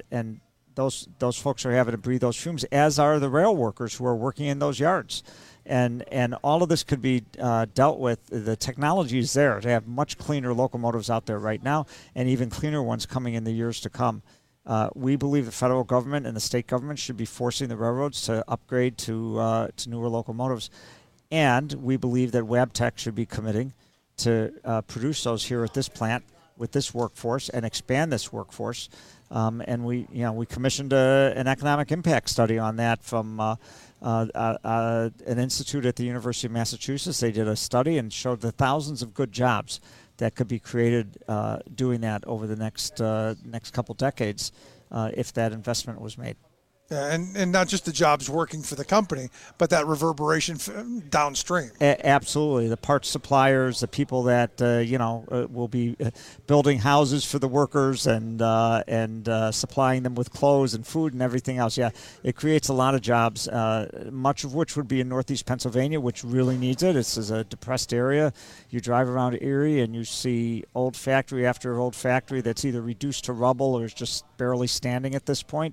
those folks are having to breathe those fumes, as are the rail workers who are working in those yards. And all of this could be dealt with. The technology is there to have much cleaner locomotives out there right now, and even cleaner ones coming in the years to come. We believe the federal government and the state government should be forcing the railroads to upgrade to newer locomotives. And we believe that Wabtec should be committing to produce those here at this plant with this workforce and expand this workforce. And we commissioned an economic impact study on that from an institute at the University of Massachusetts. They did a study and showed the thousands of good jobs that could be created doing that over the next couple decades if that investment was made. Yeah, and not just the jobs working for the company, but that reverberation downstream. Absolutely. The parts suppliers, the people that, will be building houses for the workers and supplying them with clothes and food and everything else. Yeah, it creates a lot of jobs, much of which would be in Northeast Pennsylvania, which really needs it. This is a depressed area. You drive around Erie and you see old factory after old factory that's either reduced to rubble or is just barely standing at this point.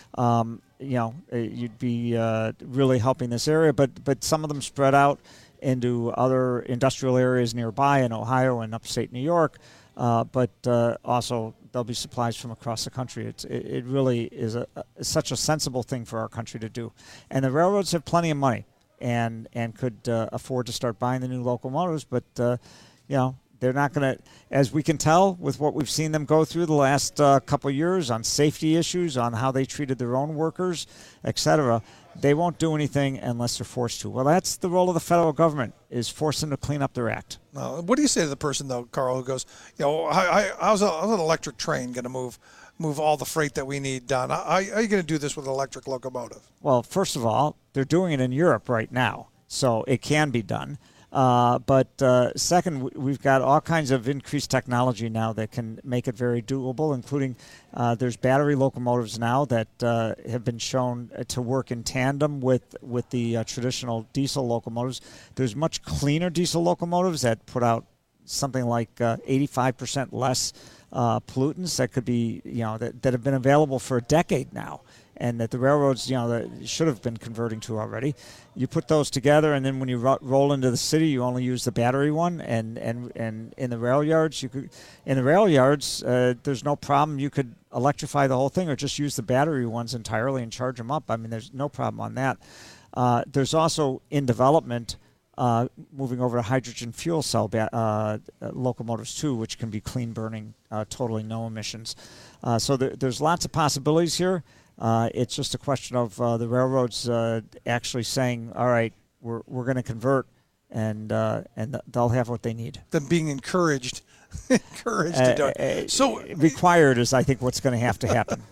You'd be really helping this area, but some of them spread out into other industrial areas nearby in Ohio and upstate New York, but also there'll be supplies from across the country. It really is such a sensible thing for our country to do. And the railroads have plenty of money and could afford to start buying the new locomotives, but, they're not going to, as we can tell with what we've seen them go through the last couple of years on safety issues, on how they treated their own workers, et cetera, they won't do anything unless they're forced to. Well, that's the role of the federal government, is force them to clean up their act. What do you say to the person, though, Carl, who goes, how's an electric train going to move all the freight that we need done? How are you going to do this with an electric locomotive? Well, first of all, they're doing it in Europe right now, so it can be done. But second, we've got all kinds of increased technology now that can make it very doable, including there's battery locomotives now that have been shown to work in tandem with the traditional diesel locomotives. There's much cleaner diesel locomotives that put out something like 85% less pollutants that could be, that have been available for a decade now, and that the railroads, that should have been converting to already. You put those together, and then when you roll into the city, you only use the battery one. And in the rail yards, there's no problem. You could electrify the whole thing, or just use the battery ones entirely and charge them up. I mean, there's no problem on that. There's also in development. Moving over to hydrogen fuel cell locomotives too, which can be clean burning, totally no emissions. So there's lots of possibilities here. It's just a question of the railroads actually saying, "All right, we're going to convert," and they'll have what they need. Them being encouraged to do it. So required is, I think, what's going to have to happen.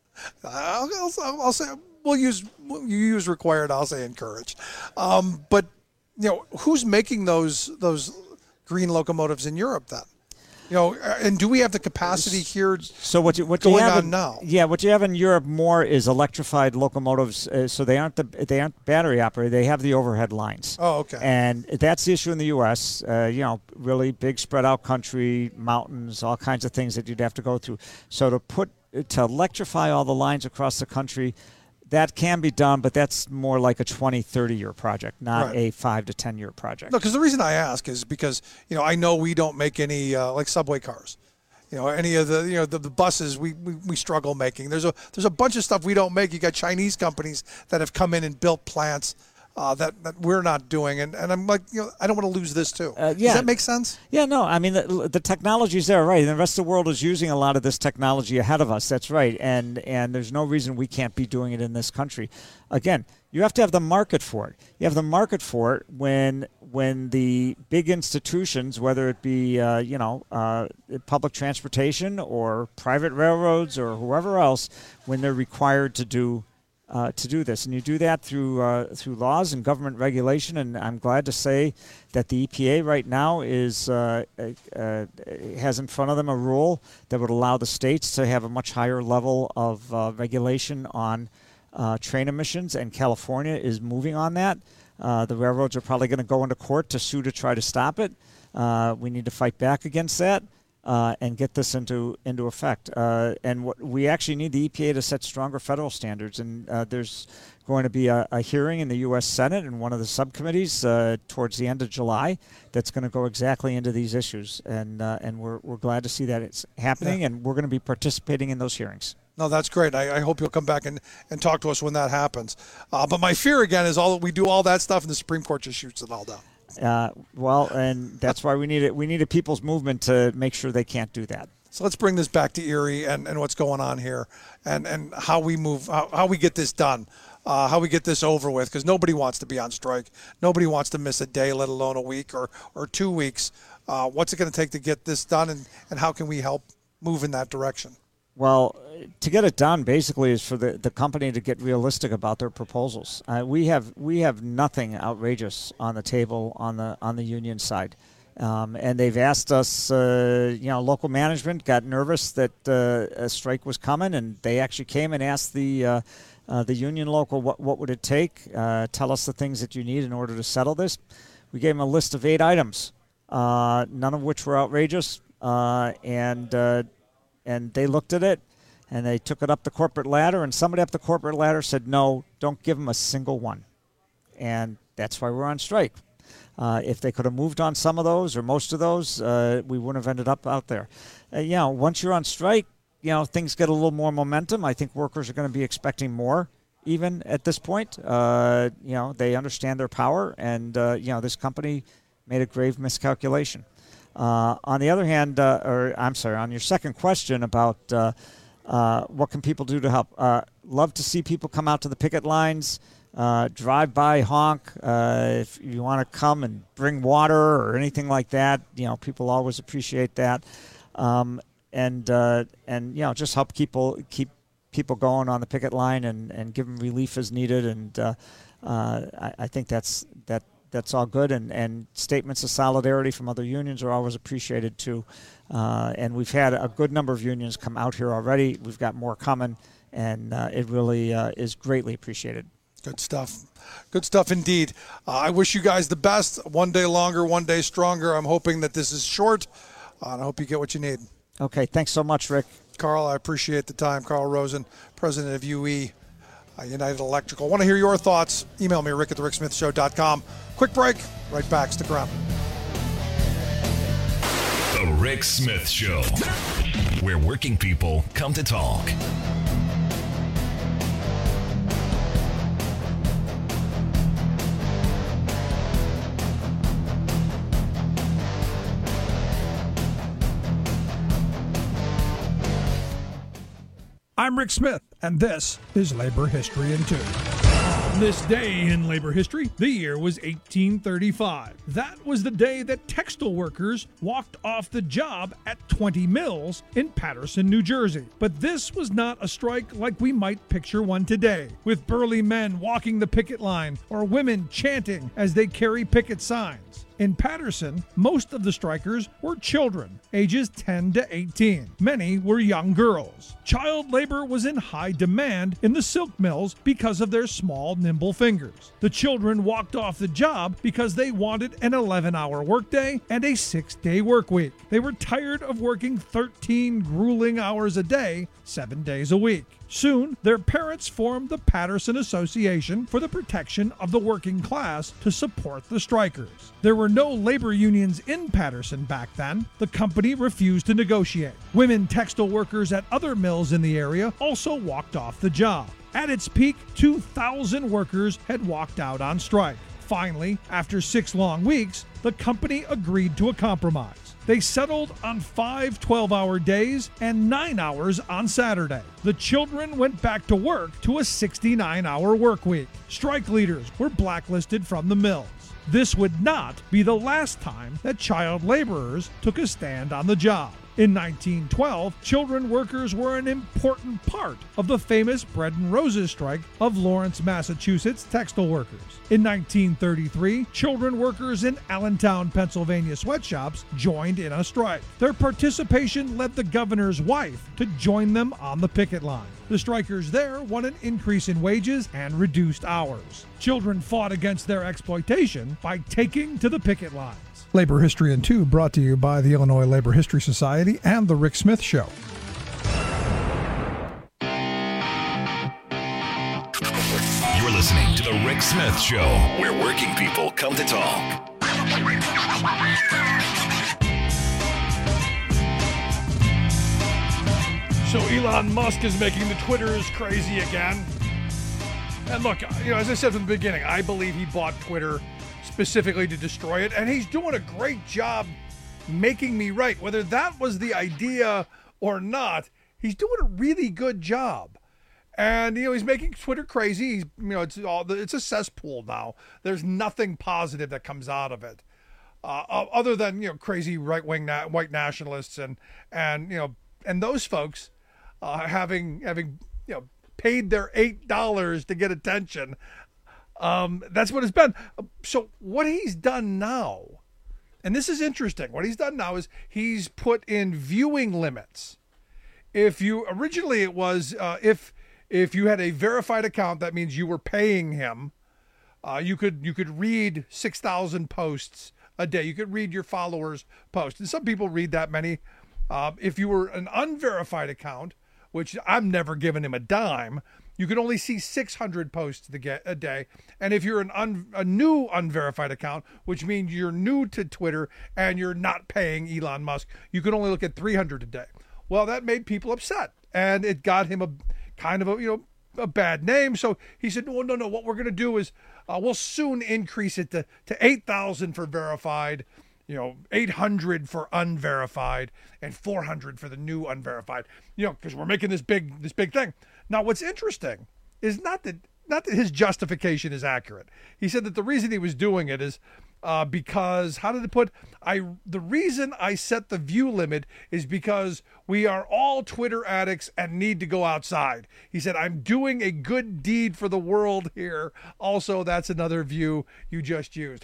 I'll say you use required. I'll say encouraged, but. Who's making those green locomotives in Europe then? And do we have the capacity here? So what you have now? Yeah, what you have in Europe more is electrified locomotives. So they aren't battery operated. They have the overhead lines. Oh, okay. And that's the issue in the U.S. Really big spread out country, mountains, all kinds of things that you'd have to go through. So to electrify all the lines across the country. That can be done, but that's more like a 20, 30-year project, not a 5 to 10-year project. No, because the reason I ask is because, I know we don't make any like subway cars. Any of the buses we struggle making. There's a bunch of stuff we don't make. You got Chinese companies that have come in and built plants that we're not doing, and I'm like, I don't want to lose this too. Does that make sense? Yeah, no, I mean the technology's there, right? And the rest of the world is using a lot of this technology ahead of us. That's right, and there's no reason we can't be doing it in this country. Again, you have to have the market for it. You have the market for it when the big institutions, whether it be public transportation or private railroads or whoever else, when they're required to do this, and you do that through laws and government regulation. And I'm glad to say that the EPA right now has in front of them a rule that would allow the states to have a much higher level of regulation on train emissions, and California is moving on that. The railroads are probably going to go into court to sue to try to stop it. We need to fight back against that. And get this into effect. And we actually need the EPA to set stronger federal standards. And there's going to be a hearing in the U.S. Senate in one of the subcommittees towards the end of July that's going to go exactly into these issues. And we're glad to see that it's happening, and we're going to be participating in those hearings. No, that's great. I hope you'll come back and talk to us when that happens. But my fear, again, is we do all that stuff and the Supreme Court just shoots it all down. And that's why we need it. We need a people's movement to make sure they can't do that. So let's bring this back to Erie and what's going on here, and how we move, how we get this done, how we get this over with, because nobody wants to be on strike. Nobody wants to miss a day, let alone a week or 2 weeks. What's it going to take to get this done, and how can we help move in that direction? Well, to get it done, basically, is for the company to get realistic about their proposals. We have nothing outrageous on the table on the union side, and they've asked us. Local management got nervous that a strike was coming, and they actually came and asked the union local what would it take. Tell us the things that you need in order to settle this. We gave them a list of 8 items, none of which were outrageous, and they looked at it, and they took it up the corporate ladder, and somebody up the corporate ladder said, no, don't give them a single one. And that's why we're on strike. If they could have moved on some of those or most of those, we wouldn't have ended up out there. Once you're on strike, things get a little more momentum. I think workers are going to be expecting more even at this point. They understand their power, and, this company made a grave miscalculation. On the other hand, on your second question about what can people do to help, love to see people come out to the picket lines, drive by, honk. If you want to come and bring water or anything like that, people always appreciate that. And just help keep people going on the picket line and give them relief as needed. And I think that's all good, and statements of solidarity from other unions are always appreciated too. And we've had a good number of unions come out here already. We've got more coming, and it really is greatly appreciated. Good stuff. Good stuff indeed. I wish you guys the best. One day longer, one day stronger. I'm hoping that this is short. And I hope you get what you need. Okay, thanks so much, Rick. Carl, I appreciate the time. Carl Rosen, president of UE United Electrical. Want to hear your thoughts? Email me, rick@thericksmithshow.com. Quick break. Right back. Stick around. The Rick Smith Show, where working people come to talk. I'm Rick Smith, and this is Labor History in 2. On this day in labor history, the year was 1835. That was the day that textile workers walked off the job at 20 mills in Paterson, New Jersey. But this was not a strike like we might picture one today, with burly men walking the picket line or women chanting as they carry picket signs. In Paterson, most of the strikers were children, ages 10 to 18. Many were young girls. Child labor was in high demand in the silk mills because of their small, nimble fingers. The children walked off the job because they wanted an 11-hour workday and a 6-day work week. They were tired of working 13 grueling hours a day, 7 days a week. Soon, their parents formed the Paterson Association for the Protection of the Working Class to support the strikers. There were no labor unions in Paterson back then. The company refused to negotiate. Women textile workers at other mills in the area also walked off the job. At its peak, 2,000 workers had walked out on strike. Finally, after 6 long weeks, the company agreed to a compromise. They settled on 5 12-hour days and 9 hours on Saturday. The children went back to work to a 69-hour work week. Strike leaders were blacklisted from the mills. This would not be the last time that child laborers took a stand on the job. In 1912, children workers were an important part of the famous Bread and Roses strike of Lawrence, Massachusetts textile workers. In 1933, children workers in Allentown, Pennsylvania sweatshops joined in a strike. Their participation led the governor's wife to join them on the picket line. The strikers there won an increase in wages and reduced hours. Children fought against their exploitation by taking to the picket lines. Labor History in 2 brought to you by the Illinois Labor History Society and The Rick Smith Show. You're listening to The Rick Smith Show, where working people come to talk. So Elon Musk is making the Twitters crazy again. And look, as I said from the beginning, I believe he bought Twitter specifically to destroy it, and he's doing a great job making me right. Whether that was the idea or not, he's doing a really good job. And he's making Twitter crazy. It's a cesspool now. There's nothing positive that comes out of it, other than crazy right-wing white nationalists and those folks having paid their $8 to get attention. That's what it's been. So what he's done now, and this is interesting, what he's done now is he's put in viewing limits. Originally it was, if you had a verified account, that means you were paying him. You could read 6,000 posts a day. You could read your followers' posts. And some people read that many. If you were an unverified account, which I'm never giving him a dime, you can only see 600 posts a day. And if you're a new unverified account, which means you're new to Twitter and you're not paying Elon Musk, you can only look at 300 a day. Well, that made people upset, and it got him a bad name. So he said, no, what we're going to do is we'll soon increase it to 8,000 for verified, 800 for unverified, and 400 for the new unverified, because we're making this big thing. Now, what's interesting is not that his justification is accurate. He said that the reason he was doing it is because, how did it put? The reason I set the view limit is because we are all Twitter addicts and need to go outside. He said, I'm doing a good deed for the world here. Also, that's another view you just used.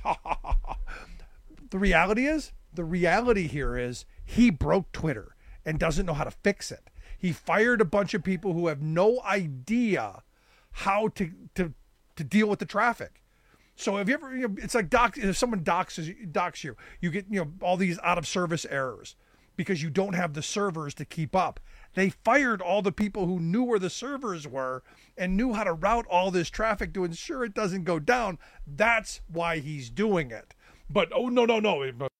The reality here is he broke Twitter and doesn't know how to fix it. He fired a bunch of people who have no idea how to to deal with the traffic. So if you ever, it's like if someone docks you, you get all these out of service errors because you don't have the servers to keep up. They fired all the people who knew where the servers were and knew how to route all this traffic to ensure it doesn't go down. That's why he's doing it. But no.